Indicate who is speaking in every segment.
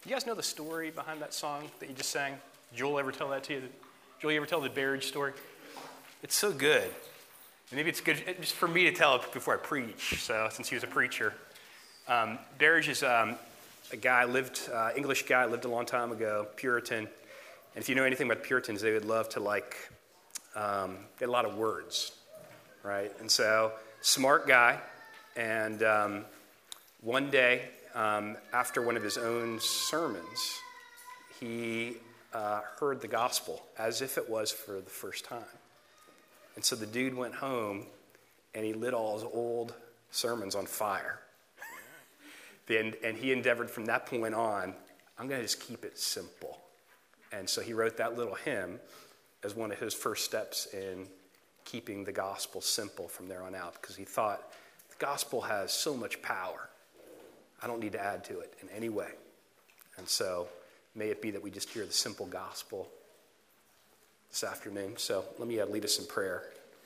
Speaker 1: You guys know the story behind that song that you just sang? Did Joel ever tell that to you? Joel, you ever tell the Berridge story? It's so good. Maybe it's good just for me to tell it before I preach, so since he was a preacher. Berridge is a guy, English guy, lived a long time ago, Puritan. And if you know anything about Puritans, they would love to get a lot of words, right? And so, smart guy. And one day, after one of his own sermons, he heard the gospel as if it was for the first time. And so the dude went home and he lit all his old sermons on fire. And he endeavored from that point on, I'm going to just keep it simple. And so he wrote that little hymn as one of his first steps in keeping the gospel simple from there on out, because he thought the gospel has so much power. I don't need to add to it in any way. And so may it be that we just hear the simple gospel this afternoon. So let me lead us in prayer.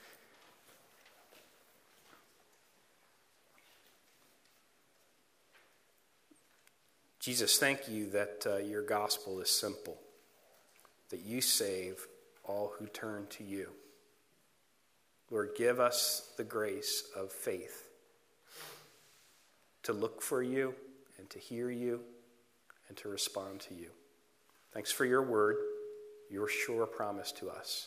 Speaker 1: Jesus, thank you that your gospel is simple, that you save all who turn to you. Lord, give us the grace of faith to look for you and to hear you and to respond to you. Thanks for your word, your sure promise to us.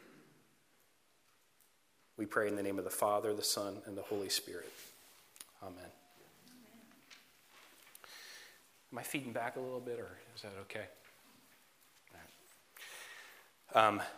Speaker 1: We pray in the name of the Father, the Son, and the Holy Spirit. Amen. Am I feeding back a little bit, or is that okay? All right.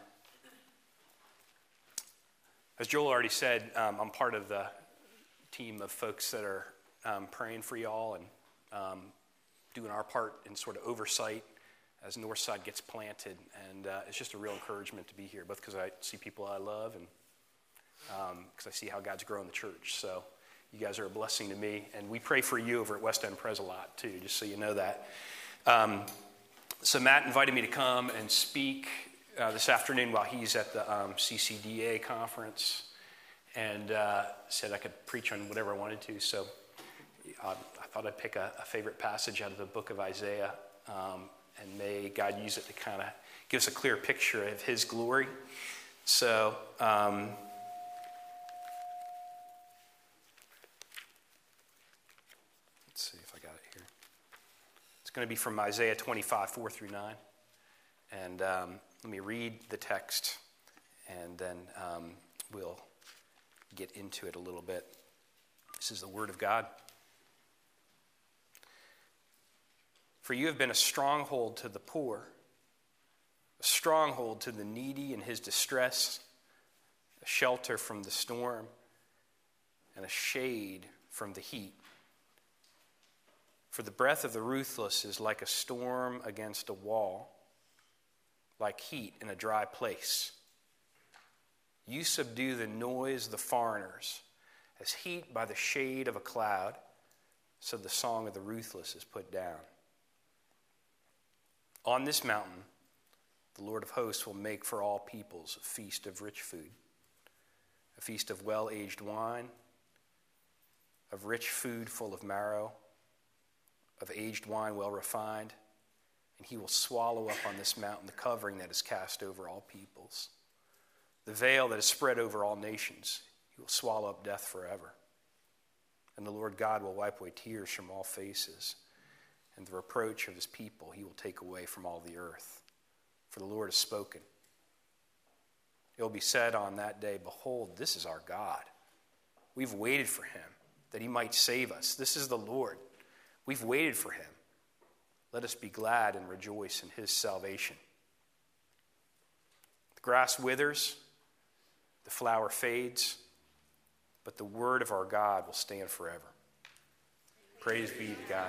Speaker 1: As Joel already said, I'm part of the team of folks that are praying for y'all and doing our part in sort of oversight as Northside gets planted. And it's just a real encouragement to be here, both because I see people I love and because I see how God's growing the church. So you guys are a blessing to me. And we pray for you over at West End Pres a lot, too, just so you know that. So Matt invited me to come and speak this afternoon while he's at the CCDA conference, and said I could preach on whatever I wanted to. So I thought I'd pick a favorite passage out of the book of Isaiah, and may God use it to kind of give us a clear picture of his glory. So let's see if I got it here. It's going to be from Isaiah 25, 4 through 9. And let me read the text, and then we'll get into it a little bit. This is the word of God. For you have been a stronghold to the poor, a stronghold to the needy in his distress, a shelter from the storm, and a shade from the heat. For the breath of the ruthless is like a storm against a wall, like heat in a dry place. You subdue the noise of the foreigners, as heat by the shade of a cloud, so the song of the ruthless is put down. On this mountain, the Lord of hosts will make for all peoples a feast of rich food, a feast of well-aged wine, of rich food full of marrow, of aged wine well refined. And he will swallow up on this mountain the covering that is cast over all peoples, the veil that is spread over all nations. He will swallow up death forever. And the Lord God will wipe away tears from all faces, and the reproach of his people he will take away from all the earth. For the Lord has spoken. It will be said on that day, behold, this is our God. We've waited for him, that he might save us. This is the Lord. We've waited for him. Let us be glad and rejoice in his salvation. The grass withers, the flower fades, but the word of our God will stand forever. Praise be to God.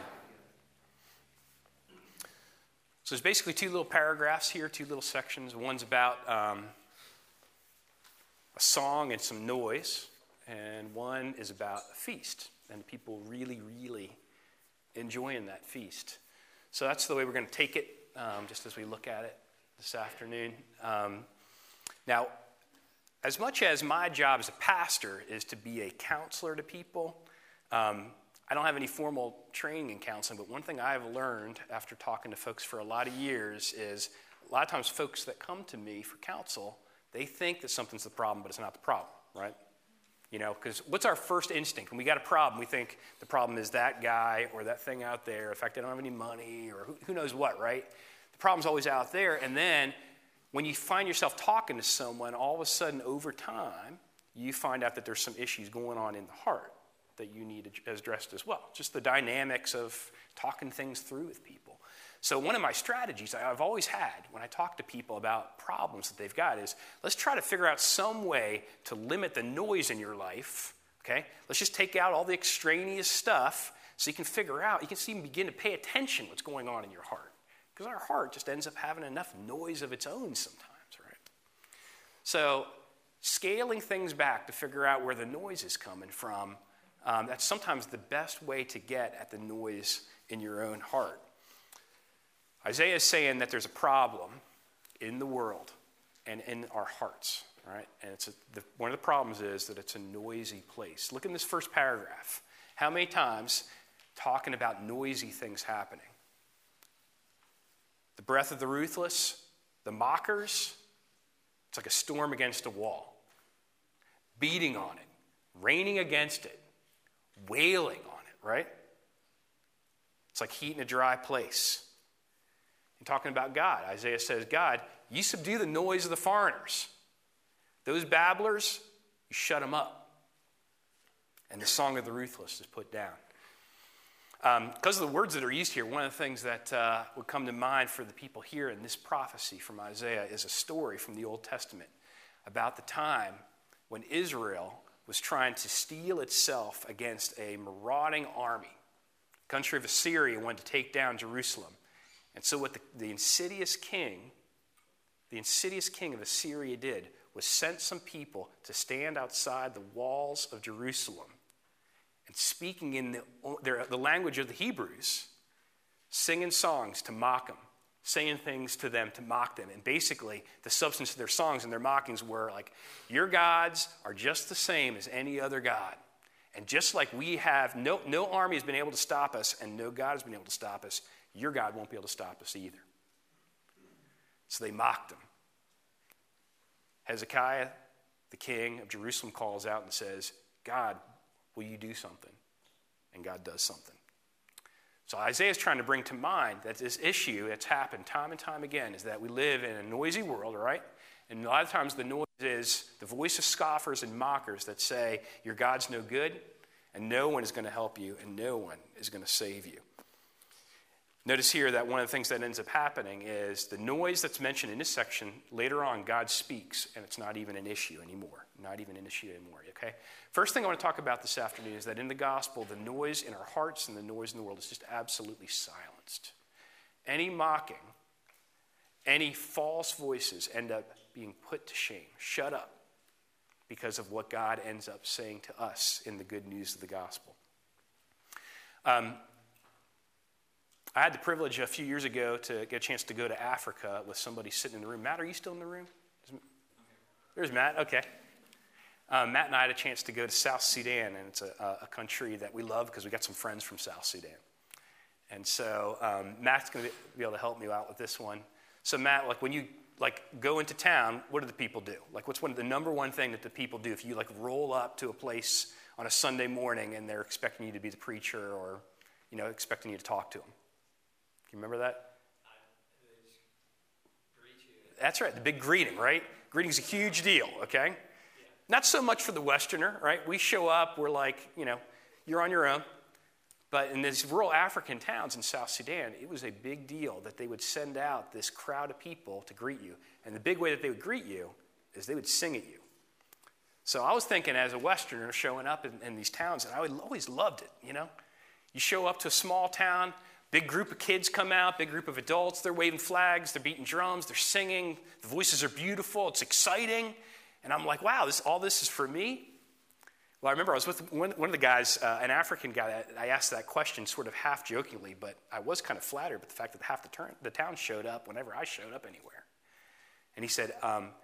Speaker 1: So there's basically two little paragraphs here, two little sections. One's about a song and some noise, and one is about a feast, and people really, really enjoying that feast. So that's the way we're going to take it, just as we look at it this afternoon. Now, as much as my job as a pastor is to be a counselor to people, I I don't have any formal training in counseling, but one thing I've learned after talking to folks for a lot of years is a lot of times folks that come to me for counsel, they think that something's the problem, but it's not the problem, right? You know, because what's our first instinct? When we got a problem, we think the problem is that guy or that thing out there. In fact, they don't have any money or who knows what, right? The problem's always out there. And then when you find yourself talking to someone, all of a sudden over time, you find out that there's some issues going on in the heart that you need addressed as well. Just the dynamics of talking things through with people. So one of my strategies I've always had when I talk to people about problems that they've got is, let's try to figure out some way to limit the noise in your life, okay? Let's just take out all the extraneous stuff so you can figure out, you can even begin to pay attention to what's going on in your heart. Because our heart just ends up having enough noise of its own sometimes, right? So scaling things back to figure out where the noise is coming from, that's sometimes the best way to get at the noise in your own heart. Isaiah is saying that there's a problem in the world and in our hearts, right? And one of the problems is that it's a noisy place. Look in this first paragraph. How many times talking about noisy things happening? The breath of the ruthless, the mockers, it's like a storm against a wall. Beating on it, raining against it, wailing on it, right? It's like heat in a dry place. And talking about God, Isaiah says, God, you subdue the noise of the foreigners. Those babblers, you shut them up. And the song of the ruthless is put down. Because of the words that are used here, one of the things that would come to mind for the people here in this prophecy from Isaiah is a story from the Old Testament about the time when Israel was trying to steel itself against a marauding army. The country of Assyria wanted to take down Jerusalem. And so what the insidious king of Assyria did was sent some people to stand outside the walls of Jerusalem and speaking in the language of the Hebrews, singing songs to mock them, saying things to them to mock them. And basically, the substance of their songs and their mockings were like, your gods are just the same as any other god. And just like we have, no army has been able to stop us and no God has been able to stop us, your God won't be able to stop us either. So they mocked him. Hezekiah, the king of Jerusalem, calls out and says, God, will you do something? And God does something. So Isaiah is trying to bring to mind that this issue that's happened time and time again is that we live in a noisy world, right? And a lot of times the noise is the voice of scoffers and mockers that say, your God's no good, and no one is going to help you, and no one is going to save you. Notice here that one of the things that ends up happening is the noise that's mentioned in this section, later on, God speaks, and it's not even an issue anymore. Not even an issue anymore, okay? First thing I want to talk about this afternoon is that in the gospel, the noise in our hearts and the noise in the world is just absolutely silenced. Any mocking, any false voices end up being put to shame, shut up, because of what God ends up saying to us in the good news of the gospel. I had the privilege a few years ago to get a chance to go to Africa with somebody sitting in the room. Matt, are you still in the room? There's Matt, okay. Matt and I had a chance to go to South Sudan, and it's a country that we love because we got some friends from South Sudan. And so Matt's going to be able to help me out with this one. So Matt, like when you go into town, what do the people do? Like what's the number one thing that the people do if you roll up to a place on a Sunday morning and they're expecting you to be the preacher or expecting you to talk to them? You remember that? That's right, the big greeting, right? Greeting's a huge deal, okay? Yeah. Not so much for the Westerner, right? We show up, we're like, you're on your own. But in these rural African towns in South Sudan, it was a big deal that they would send out this crowd of people to greet you. And the big way that they would greet you is they would sing at you. So I was thinking as a Westerner showing up in these towns, and I always loved it, You show up to a small town, big group of kids come out, big group of adults, they're waving flags, they're beating drums, they're singing, the voices are beautiful, it's exciting. And I'm like, wow, all this is for me? Well, I remember I was with one of the guys, an African guy, I asked that question sort of half jokingly, but I was kind of flattered by the fact that half the town showed up whenever I showed up anywhere. And he said,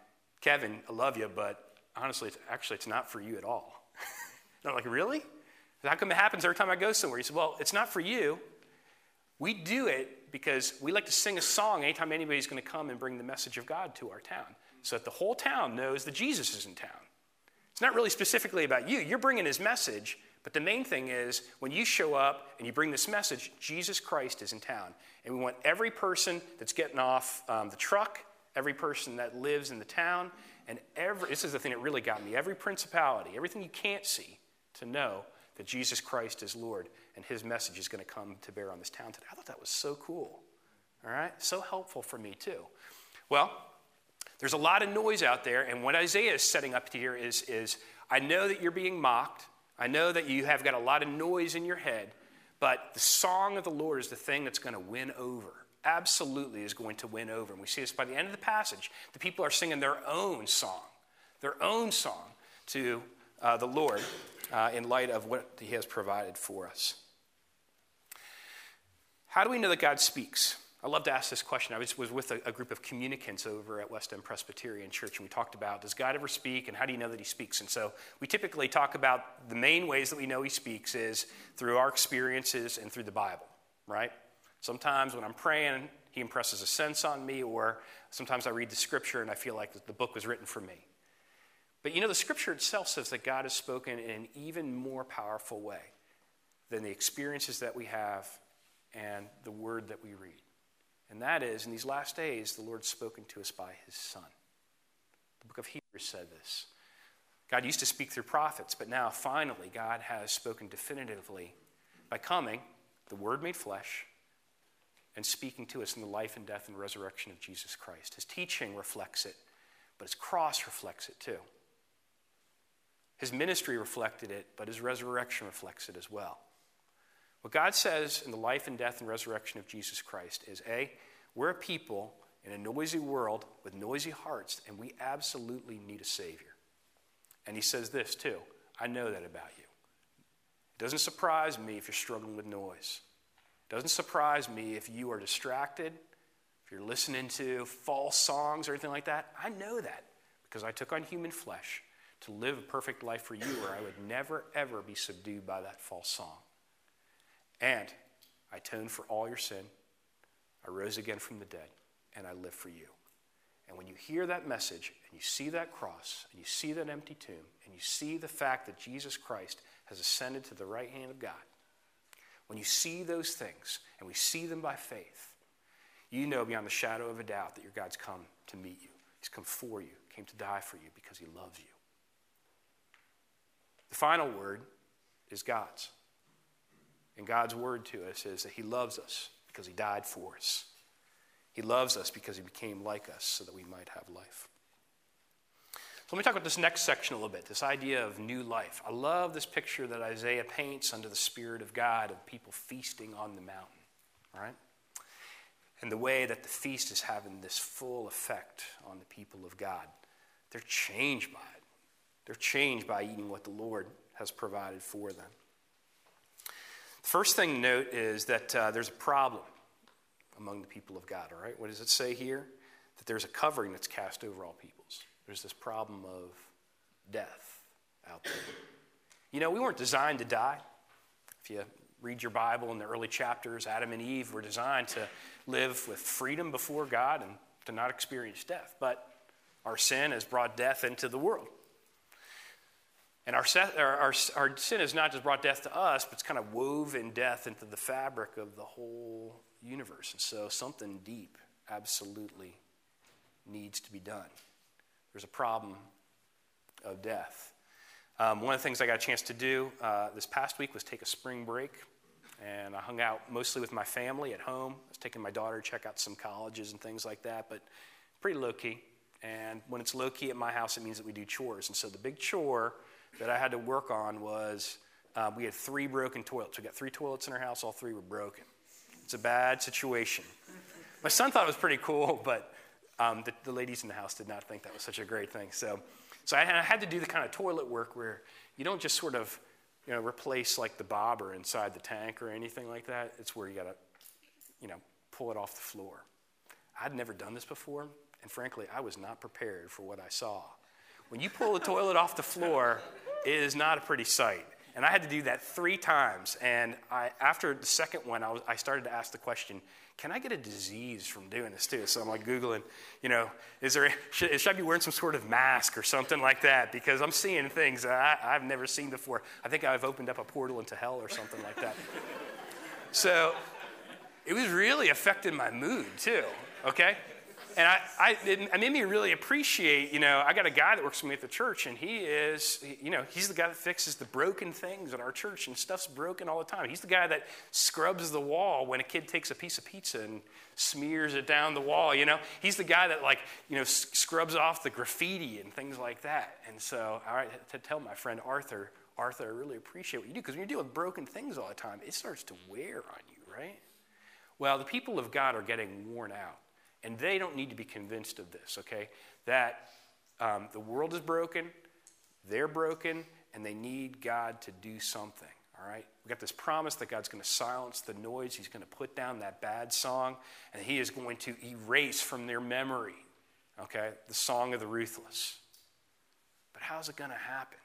Speaker 1: Kevin, I love you, but honestly, it's not for you at all. And I'm like, really? How come it happens every time I go somewhere? He said, well, it's not for you. We do it because we like to sing a song anytime anybody's going to come and bring the message of God to our town, so that the whole town knows that Jesus is in town. It's not really specifically about you. You're bringing his message, but the main thing is when you show up and you bring this message, Jesus Christ is in town. And we want every person that's getting off the truck, every person that lives in the town, and this is the thing that really got me, every principality, everything you can't see, to know that Jesus Christ is Lord and his message is going to come to bear on this town today. I thought that was so cool. All right? So helpful for me too. Well, there's a lot of noise out there, and what Isaiah is setting up here is I know that you're being mocked. I know that you have got a lot of noise in your head, but the song of the Lord is the thing that's going to win over. Absolutely is going to win over. And we see this by the end of the passage. The people are singing their own song to the Lord in light of what he has provided for us. How do we know that God speaks? I love to ask this question. I was with a group of communicants over at West End Presbyterian Church, and we talked about, does God ever speak, and how do you know that he speaks? And so we typically talk about the main ways that we know he speaks is through our experiences and through the Bible, right? Sometimes when I'm praying, he impresses a sense on me, or sometimes I read the scripture and I feel like the book was written for me. But the scripture itself says that God has spoken in an even more powerful way than the experiences that we have and the word that we read. And that is, in these last days, the Lord's spoken to us by his Son. The book of Hebrews said this. God used to speak through prophets, but now finally God has spoken definitively by coming, the Word made flesh, and speaking to us in the life and death and resurrection of Jesus Christ. His teaching reflects it, but his cross reflects it too. His ministry reflected it, but his resurrection reflects it as well. What God says in the life and death and resurrection of Jesus Christ is, we're a people in a noisy world with noisy hearts, and we absolutely need a Savior. And he says this too, I know that about you. It doesn't surprise me if you're struggling with noise. It doesn't surprise me if you are distracted, if you're listening to false songs or anything like that. I know that because I took on human flesh to live a perfect life for you where I would never, ever be subdued by that false song. And I atoned for all your sin. I rose again from the dead, and I live for you. And when you hear that message, and you see that cross, and you see that empty tomb, and you see the fact that Jesus Christ has ascended to the right hand of God, when you see those things, and we see them by faith, you know beyond the shadow of a doubt that your God's come to meet you. He's come for you, came to die for you because he loves you. The final word is God's. And God's word to us is that he loves us because he died for us. He loves us because he became like us so that we might have life. So let me talk about this next section a little bit, this idea of new life. I love this picture that Isaiah paints under the Spirit of God of people feasting on the mountain, all right? And the way that the feast is having this full effect on the people of God. They're changed by it. They're changed by eating what the Lord has provided for them. The first thing to note is that there's a problem among the people of God, all right? What does it say here? That there's a covering that's cast over all peoples. There's this problem of death out there. We weren't designed to die. If you read your Bible in the early chapters, Adam and Eve were designed to live with freedom before God and to not experience death. But our sin has brought death into the world. And our sin has not just brought death to us, but it's kind of woven death into the fabric of the whole universe. And so something deep absolutely needs to be done. There's a problem of death. One of the things I got a chance to do this past week was take a spring break. And I hung out mostly with my family at home. I was taking my daughter to check out some colleges and things like that, but pretty low-key. And when it's low-key at my house, it means that we do chores. And so the big chore that I had to work on was we had 3 broken toilets. We got 3 toilets in our house. All 3 were broken. It's a bad situation. My son thought it was pretty cool, but the ladies in the house did not think that was such a great thing. So I had to do the kind of toilet work where you don't just sort of replace like the bobber inside the tank or anything like that. It's where you got to pull it off the floor. I'd never done this before, and frankly, I was not prepared for what I saw. When you pull the toilet off the floor, it is not a pretty sight. And I had to do that 3 times. And after the second one, I started to ask the question, can I get a disease from doing this too? So I'm like Googling, should I be wearing some sort of mask or something like that? Because I'm seeing things that I've never seen before. I think I've opened up a portal into hell or something like that. So it was really affecting my mood too, okay? And it made me really appreciate, I got a guy that works with me at the church, and he's the guy that fixes the broken things in our church, and stuff's broken all the time. He's the guy that scrubs the wall when a kid takes a piece of pizza and smears it down the wall, He's the guy that, scrubs off the graffiti and things like that. And so I had to tell my friend Arthur, I really appreciate what you do, because when you're dealing with broken things all the time, it starts to wear on you, right? Well, the people of God are getting worn out. And they don't need to be convinced of this, okay? That the world is broken, they're broken, and they need God to do something, all right? We've got this promise that God's going to silence the noise. He's going to put down that bad song, and he is going to erase from their memory, okay, the song of the ruthless. But how's it going to happen?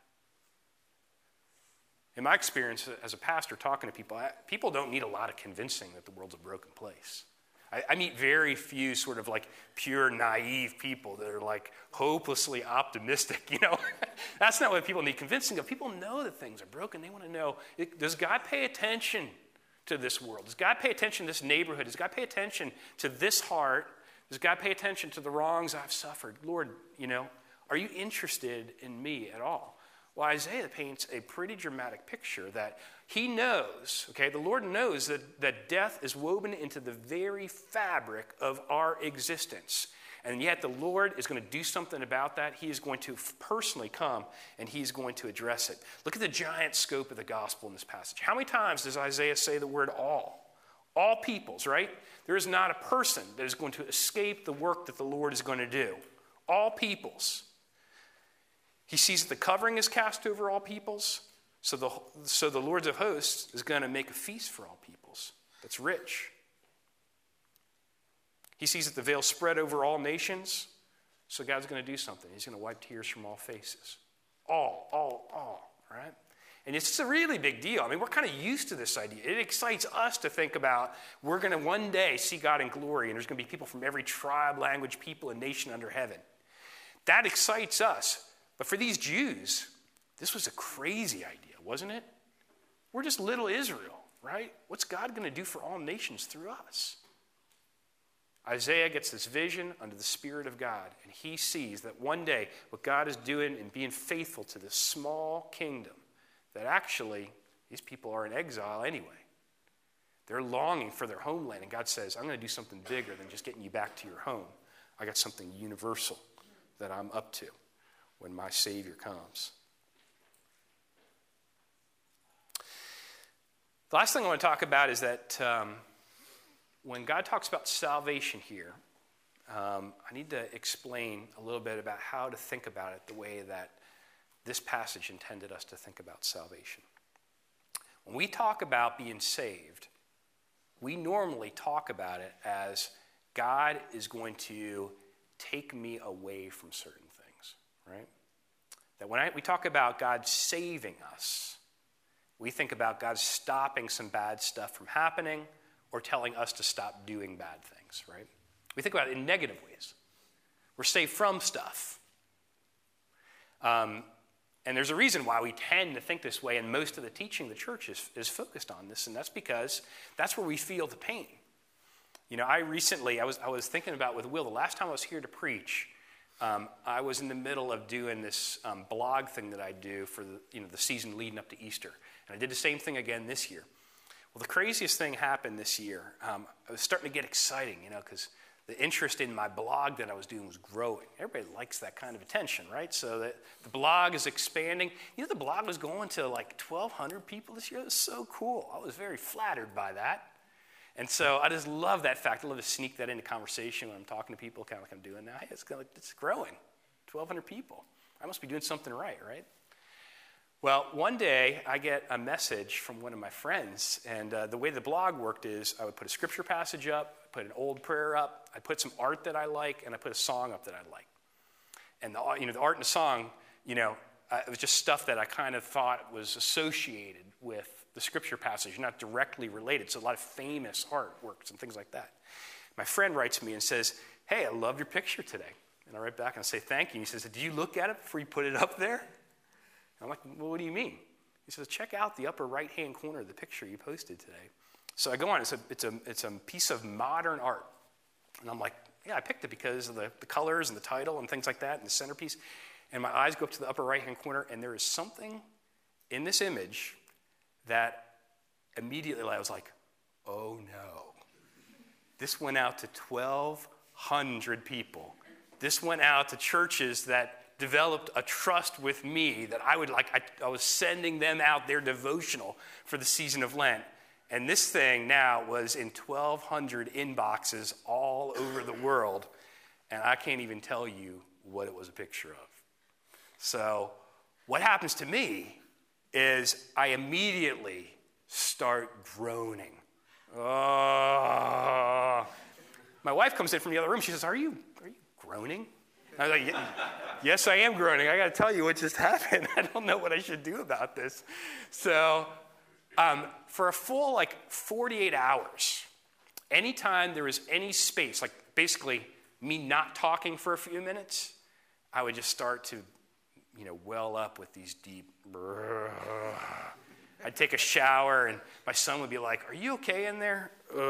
Speaker 1: In my experience as a pastor talking to people, people don't need a lot of convincing that the world's a broken place. I meet very few sort of pure naive people that are hopelessly optimistic, That's not what people need convincing of. People know that things are broken. They want to know, does God pay attention to this world? Does God pay attention to this neighborhood? Does God pay attention to this heart? Does God pay attention to the wrongs I've suffered? Lord, are you interested in me at all? Well, Isaiah paints a pretty dramatic picture that he knows, okay, the Lord knows that death is woven into the very fabric of our existence. And yet the Lord is going to do something about that. He is going to personally come and he's going to address it. Look at the giant scope of the gospel in this passage. How many times does Isaiah say the word all? All peoples, right? There is not a person that is going to escape the work that the Lord is going to do. All peoples. He sees that the covering is cast over all peoples, so the Lord of hosts is going to make a feast for all peoples that's rich. He sees that the veil spread over all nations, so God's going to do something. He's going to wipe tears from all faces. All, right? And it's a really big deal. I mean, we're kind of used to this idea. It excites us to think about we're going to one day see God in glory, and there's going to be people from every tribe, language, people, and nation under heaven. That excites us. But for these Jews, this was a crazy idea, wasn't it? We're just little Israel, right? What's God going to do for all nations through us? Isaiah gets this vision under the Spirit of God, and he sees that one day what God is doing in being faithful to this small kingdom, that actually these people are in exile anyway. They're longing for their homeland, and God says, I'm going to do something bigger than just getting you back to your home. I got something universal that I'm up to when my Savior comes. The last thing I want to talk about is that when God talks about salvation here, I need to explain a little bit about how to think about it the way that this passage intended us to think about salvation. When we talk about being saved, we normally talk about it as God is going to take me away from certain things, right? That when we talk about God saving us, we think about God stopping some bad stuff from happening or telling us to stop doing bad things, right? We think about it in negative ways. We're saved from stuff. And there's a reason why we tend to think this way, and most of the teaching of the church is focused on this, and that's because that's where we feel the pain. I was thinking about with Will, the last time I was here to preach, I was in the middle of doing this blog thing that I do for the season leading up to Easter. And I did the same thing again this year. Well, the craziest thing happened this year. I was starting to get exciting, because the interest in my blog that I was doing was growing. Everybody likes that kind of attention, right? So that the blog is expanding. The blog was going to 1,200 people this year. It was so cool. I was very flattered by that. And so I just love that fact. I love to sneak that into conversation when I'm talking to people, kind of like I'm doing now. Hey, it's growing. 1,200 people. I must be doing something right? Well, one day I get a message from one of my friends, and the way the blog worked is I would put a scripture passage up, put an old prayer up, I put some art that I like, and I put a song up that I like. And the art and the song, it was just stuff that I kind of thought was associated with the scripture passage, not directly related. So a lot of famous artworks and things like that. My friend writes me and says, hey, I love your picture today. And I write back and I say, thank you. And he says, did you look at it before you put it up there? And I'm like, well, what do you mean? He says, check out the upper right-hand corner of the picture you posted today. So I go on. It's a piece of modern art. And I'm like, yeah, I picked it because of the colors and the title and things like that and the centerpiece. And my eyes go up to the upper right-hand corner, and there is something in this image that immediately I was like, oh, no. This went out to 1,200 people. This went out to churches that developed a trust with me that I was sending them out their devotional for the season of Lent. And this thing now was in 1,200 inboxes all over the world, and I can't even tell you what it was a picture of. So what happens to me is I immediately start groaning. Oh. My wife comes in from the other room. She says, are you groaning? I was like, yes, I am groaning. I got to tell you what just happened. I don't know what I should do about this. So for a full 48 hours, anytime there was any space, like basically me not talking for a few minutes, I would just start to well up with these deep. I'd take a shower, and my son would be like, are you okay in there?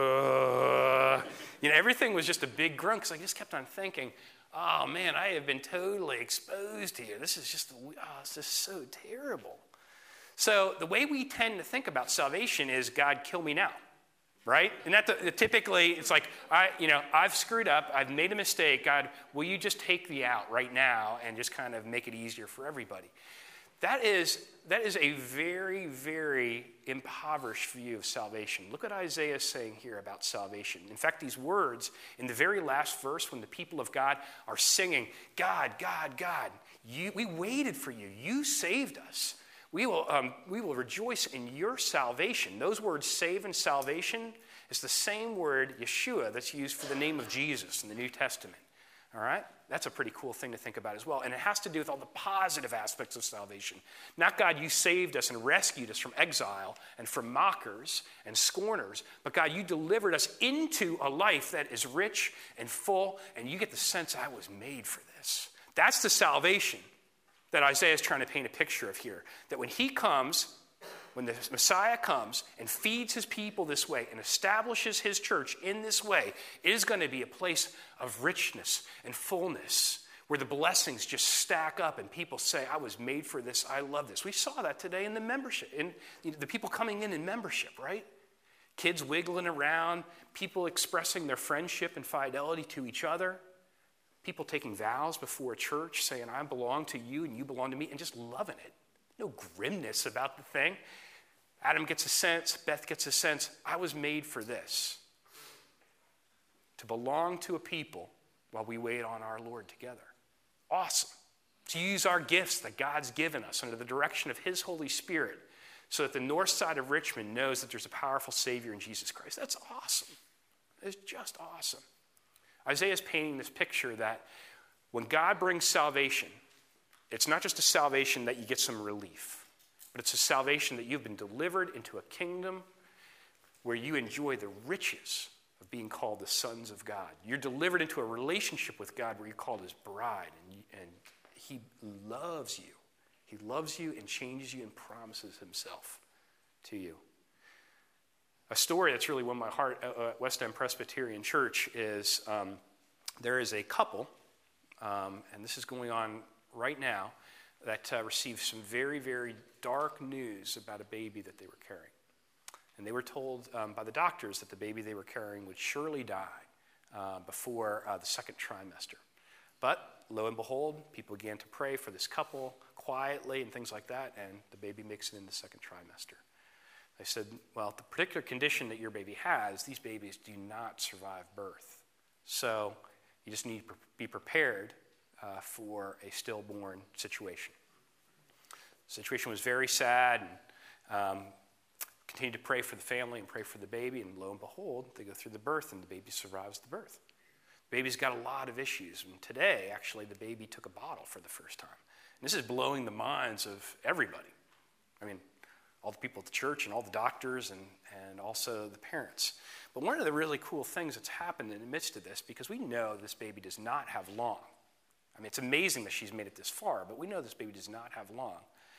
Speaker 1: Everything was just a big groan, because I just kept on thinking, oh, man, I have been totally exposed here. This is just so terrible. So the way we tend to think about salvation is, God, kill me now, right? And typically, it's like, I've screwed up. I've made a mistake. God, will you just take me out right now and just kind of make it easier for everybody? That is a very, very impoverished view of salvation. Look what Isaiah is saying here about salvation. In fact, these words in the very last verse, when the people of God are singing, God, God, God, we waited for you. You saved us. We will rejoice in your salvation. Those words, save and salvation, is the same word, Yeshua, that's used for the name of Jesus in the New Testament. All right? That's a pretty cool thing to think about as well. And it has to do with all the positive aspects of salvation. Not, God, you saved us and rescued us from exile and from mockers and scorners, but God, you delivered us into a life that is rich and full, and you get the sense I was made for this. That's the salvation that Isaiah is trying to paint a picture of here. That when he comes, when the Messiah comes and feeds his people this way and establishes his church in this way, it is going to be a place of richness and fullness where the blessings just stack up and people say, I was made for this, I love this. We saw that today in the membership, in the people coming in membership, right? Kids wiggling around, people expressing their friendship and fidelity to each other, people taking vows before a church saying, I belong to you and you belong to me, and just loving it. No grimness about the thing. Adam gets a sense, Beth gets a sense, I was made for this. To belong to a people while we wait on our Lord together. Awesome. To use our gifts that God's given us under the direction of his Holy Spirit so that the north side of Richmond knows that there's a powerful Savior in Jesus Christ. That's awesome. It's just awesome. Isaiah is painting this picture that when God brings salvation, it's not just a salvation that you get some relief, but it's a salvation that you've been delivered into a kingdom where you enjoy the riches of being called the sons of God. You're delivered into a relationship with God where you're called his bride, and he loves you. He loves you and changes you and promises himself to you. A story that's really won my heart at West End Presbyterian Church is there is a couple, and this is going on right now, that received some very, very dark news about a baby that they were carrying. And they were told by the doctors that the baby they were carrying would surely die before the second trimester. But lo and behold, people began to pray for this couple quietly and things like that, and the baby makes it in the second trimester. They said, well, the particular condition that your baby has, these babies do not survive birth. So you just need to be prepared for a stillborn situation. The situation was very sad, and continued to pray for the family and pray for the baby, and lo and behold, they go through the birth, and the baby survives the birth. The baby's got a lot of issues, and today, actually, the baby took a bottle for the first time. This is blowing the minds of everybody. I mean, all the people at the church and all the doctors and also the parents. But one of the really cool things that's happened in the midst of this, because we know this baby does not have long. I mean, it's amazing that she's made it this far, but we know this baby does not have long.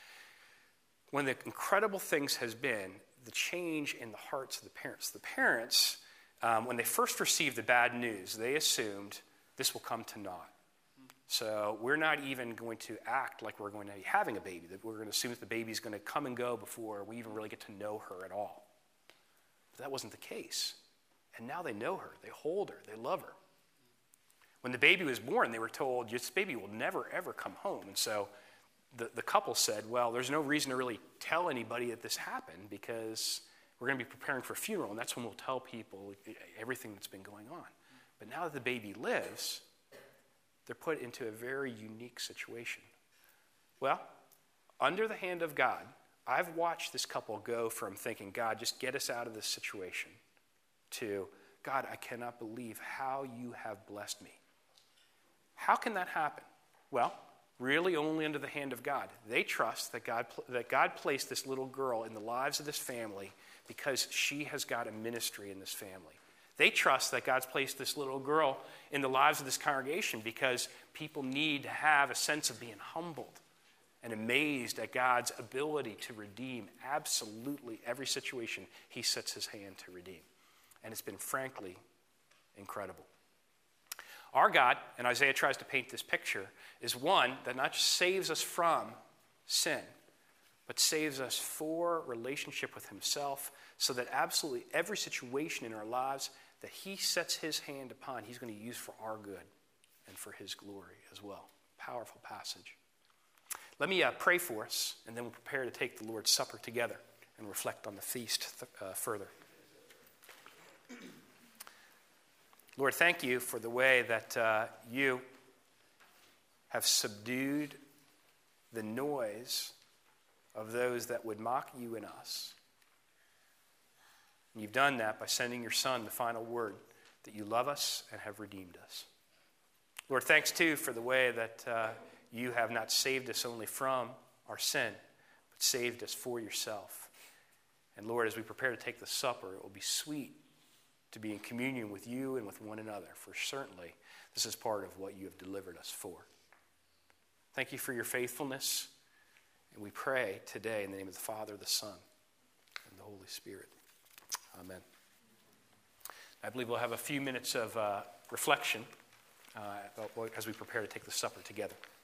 Speaker 1: One of the incredible things has been the change in the hearts of the parents. The parents, when they first received the bad news, they assumed this will come to naught. So we're not even going to act like we're going to be having a baby, that we're going to assume that the baby's going to come and go before we even really get to know her at all. But that wasn't the case. And now they know her, they hold her, they love her. When the baby was born, they were told, this baby will never, ever come home. And so the couple said, well, there's no reason to really tell anybody that this happened because we're going to be preparing for a funeral, and that's when we'll tell people everything that's been going on. But now that the baby lives, they're put into a very unique situation. Well, under the hand of God, I've watched this couple go from thinking, God, just get us out of this situation, to, God, I cannot believe how you have blessed me. How can that happen? Well, really only under the hand of God. They trust that God placed this little girl in the lives of this family because she has got a ministry in this family. They trust that God's placed this little girl in the lives of this congregation because people need to have a sense of being humbled and amazed at God's ability to redeem absolutely every situation he sets his hand to redeem. And it's been frankly incredible. Our God, and Isaiah tries to paint this picture, is one that not just saves us from sin, but saves us for relationship with himself, so that absolutely every situation in our lives that he sets his hand upon, he's going to use for our good and for his glory as well. Powerful passage. Let me pray for us, and then we'll prepare to take the Lord's Supper together and reflect on the feast further. Lord, thank you for the way that you have subdued the noise of those that would mock you and us. And you've done that by sending your Son, the final word, that you love us and have redeemed us. Lord, thanks too for the way that you have not saved us only from our sin, but saved us for yourself. And Lord, as we prepare to take the supper, it will be sweet to be in communion with you and with one another, for certainly this is part of what you have delivered us for. Thank you for your faithfulness, and we pray today in the name of the Father, the Son, and the Holy Spirit. Amen. I believe we'll have a few minutes of reflection as we prepare to take the supper together.